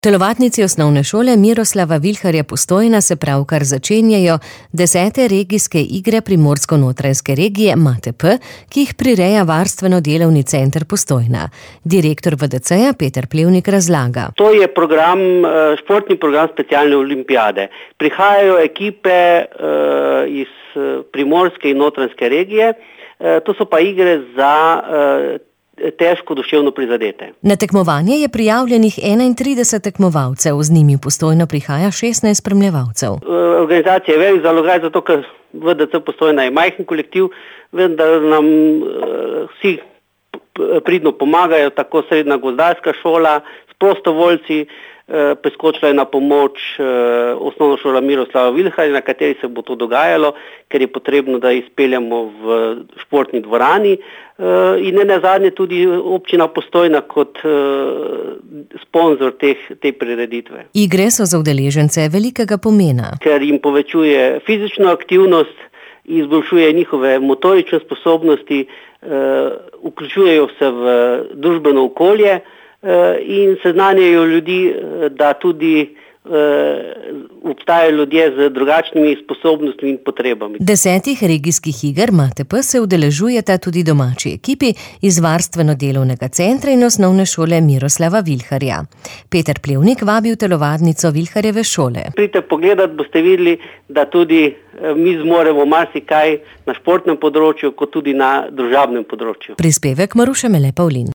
Telovadnici osnovne šole Miroslava Vilharja Postojna se pravkar začenjajo 10. regijske igre Primorsko-notranjske regije MATP, ki jih prireja Varstveno-delovni center Postojna. Direktor VDC-ja Peter Plevnik razlaga. To je športni program specialne olimpijade. Prihajajo ekipe iz Primorske in Notranjske regije, to so pa igre za težko duševno prizadete. Na tekmovanje je prijavljenih 31 tekmovalcev, z njimi Postojno prihaja 16 spremljevalcev. Organizacija je velik zalogaj, zato ker VDC Postojna je majhen kolektiv, vendar nam vsi pridno pomagajo, tako srednja gozdarska šola, s prostovoljci, priskočila je na pomoč osnovna šola Miroslava Vilharja, na kateri se bo to dogajalo, ker je potrebno, da izpeljamo v športni dvorani, in ne nazadnje tudi občina Postojna kot sponzor te prireditve. Igre so za udeležence velikega pomena, ker jim povečuje fizično aktivnost, izboljšuje njihove motorične sposobnosti, vključujejo se v družbeno okolje in seznanjajo ljudi, da tudi obstajajo ljudje z drugačnimi sposobnostmi in potrebami. 10 regijskih iger MATP se udeležujeta tudi domači ekipi iz Varstveno-delovnega centra in osnovne šole Miroslava Vilharja. Peter Plevnik vabi v telovadnico Vilharjeve šole. Pridite pogledat, boste videli, da tudi mi zmoremo marsikaj na športnem področju, kot tudi na družabnem področju. Prispevek Maruše Mele Pavlin.